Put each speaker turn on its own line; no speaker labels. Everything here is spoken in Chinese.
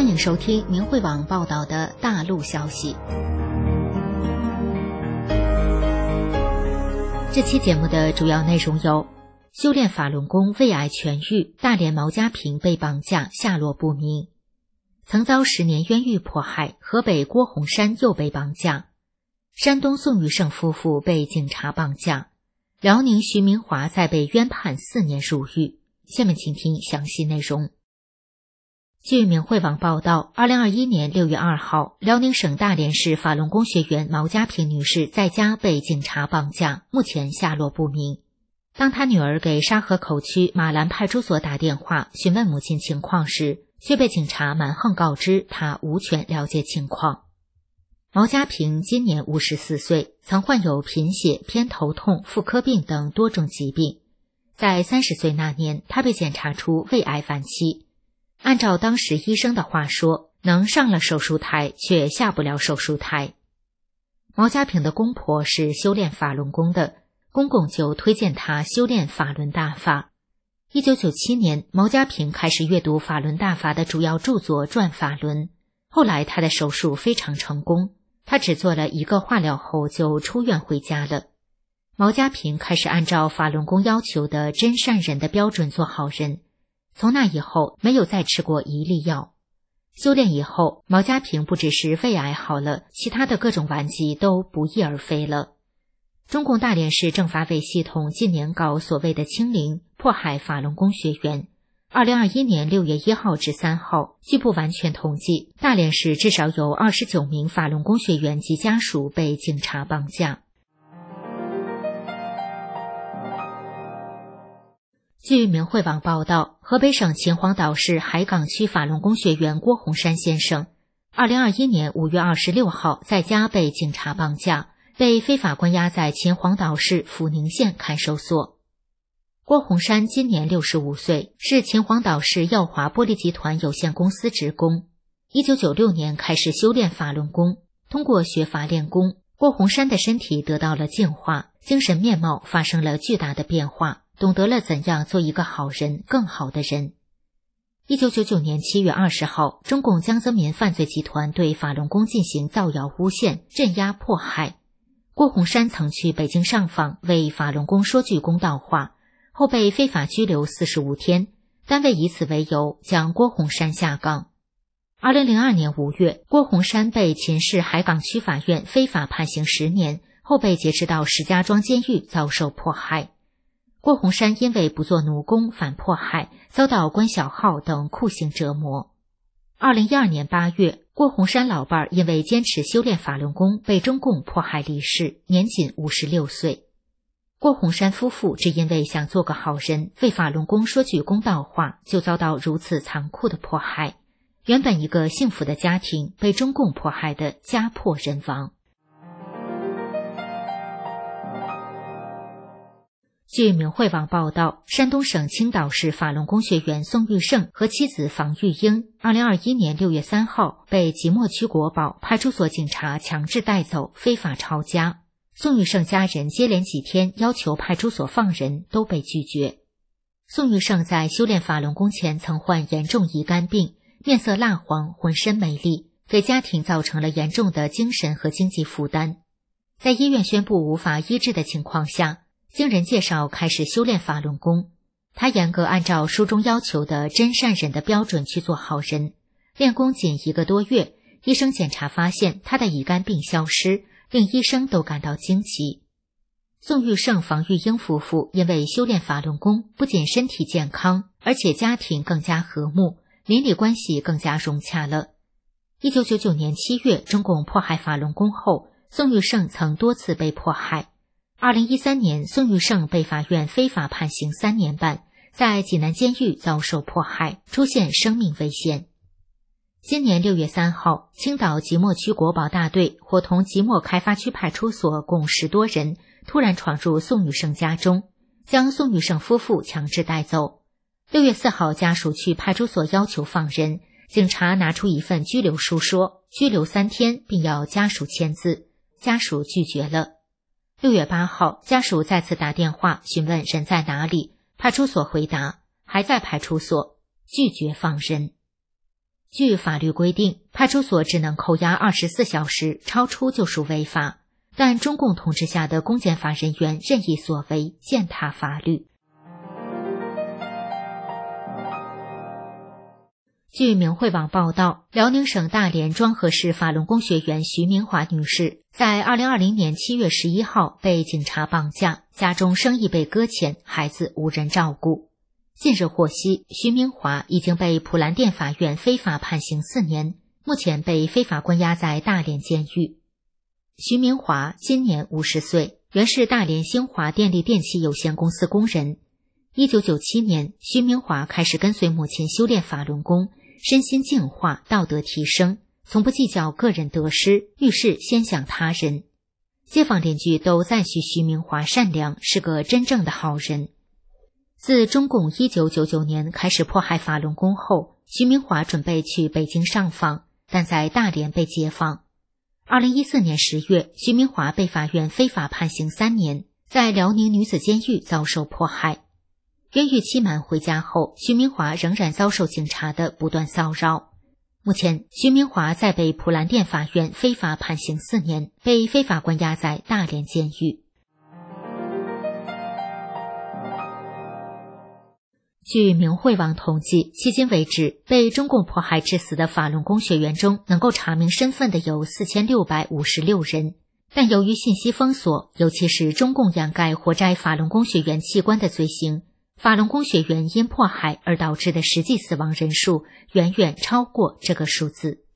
欢迎收听明慧网报道的大陆消息。这期节目的主要内容有：修炼法轮功胃癌痊愈，大连毛家平被绑架下落不明；曾遭10年冤狱迫害，河北郭洪山又被绑架；山东宋玉胜夫妇被警察绑架；辽宁徐明华再被冤判4年入狱。下面请听详细内容。据明慧网报道，2021年6月2号，辽宁省大连市法轮功学员毛家平女士在家被警察绑架，目前下落不明。当她女儿给沙河口区马兰派出所打电话询问母亲情况时，却被警察蛮横告知她无权了解情况。毛家平今年54岁，曾患有贫血、偏头痛、妇科病等多种疾病。在30岁那年，她被检查出胃癌晚期。按照当时医生的话说，能上了手术台，却下不了手术台。毛家平的公婆是修炼法轮功的，公公就推荐他修炼法轮大法。1997年，毛家平开始阅读法轮大法的主要著作《转法轮》。后来他的手术非常成功，他只做了1个化疗后就出院回家了。毛家平开始按照法轮功要求的真善忍的标准做好人。从那以后没有再吃过1粒药。修炼以后，毛家平不只是胃癌好了，其他的各种顽疾都不翼而飞了。中共大连市政法委系统近年搞所谓的清零，迫害法轮功学员。2021年6月1号至3号，据不完全统计，大连市至少有29名法轮功学员及家属被警察绑架。据明慧网报道，河北省秦皇岛市海港区法轮功学员郭洪山先生2021年5月26号在家被警察绑架，被非法关押在秦皇岛市阜宁县看守所。郭洪山今年65岁，是秦皇岛市耀华玻璃集团有限公司职工。1996年开始修炼法轮功，通过学法练功，郭洪山的身体得到了净化，精神面貌发生了巨大的变化，懂得了怎样做一个好人，更好的人。1999年7月20号，中共江泽民犯罪集团对法轮功进行造谣诬陷、镇压迫害。郭洪山曾去北京上访，为法轮功说句公道话，后被非法拘留45天，单位以此为由将郭洪山下岗。2002年5月，郭洪山被秦市海港区法院非法判刑10年，后被劫持到石家庄监狱遭受迫害。郭洪山因为不做奴工反迫害，遭到关小号等酷刑折磨。2012年8月，郭洪山老伴儿因为坚持修炼法轮功被中共迫害离世，年仅56岁。郭洪山夫妇只因为想做个好人，为法轮功说句公道话，就遭到如此残酷的迫害。原本一个幸福的家庭，被中共迫害的家破人亡。据明慧网报道，山东省青岛市法轮功学员宋玉胜和妻子房玉英2021年6月3号被即墨区国保派出所警察强制带走，非法抄家。宋玉胜家人接连几天要求派出所放人，都被拒绝。宋玉胜在修炼法轮功前曾患严重乙肝病，面色蜡黄，浑身没力，给家庭造成了严重的精神和经济负担。在医院宣布无法医治的情况下，经人介绍开始修炼法轮功。他严格按照书中要求的真善忍的标准去做好人。练功仅1个多月，医生检查发现他的乙肝病消失，令医生都感到惊奇。宋玉胜、房玉英夫妇因为修炼法轮功，不仅身体健康，而且家庭更加和睦，邻里关系更加融洽了。1999年7月，中共迫害法轮功后，宋玉胜曾多次被迫害。2013年，宋玉胜被法院非法判刑3年半，在济南监狱遭受迫害，出现生命危险。今年6月3号，青岛即墨区国保大队伙同即墨开发区派出所共10多人突然闯入宋玉胜家中，将宋玉胜夫妇强制带走。6月4号，家属去派出所要求放人，警察拿出一份拘留书说拘留3天，并要家属签字，家属拒绝了。6月8号，家属再次打电话询问人在哪里，派出所回答还在派出所，拒绝放人。 据法律规定，派出所只能扣押24小时，超出就属违法。但中共统治下的公检法人员任意所为，践踏法律。据明慧网报道，辽宁省大连庄河市法轮功学员徐明华女士在2020年7月11号被警察绑架，家中生意被搁浅，孩子无人照顾。近日获悉，徐明华已经被普兰店法院非法判刑4年，目前被非法关押在大连监狱。徐明华今年50岁，原是大连兴华电力电器有限公司工人。1997年，徐明华开始跟随母亲修炼法轮功，身心净化，道德提升，从不计较个人得失，遇事先想他人。街坊邻居都赞许徐明华善良，是个真正的好人。自中共1999年开始迫害法轮功后，徐明华准备去北京上访，但在大连被解放。2014年10月，徐明华被法院非法判刑3年，在辽宁女子监狱遭受迫害。冤狱期满回家后，徐明华仍然遭受警察的不断骚扰。目前，徐明华在被普兰店法院非法判刑4年，被非法关押在大连监狱。据明慧网统计，迄今为止，被中共迫害致死的法轮功学员中，能够查明身份的有4656人。但由于信息封锁，尤其是中共掩盖活摘法轮功学员器官的罪行，法轮功学员因迫害而导致的实际死亡人数远远超过这个数字。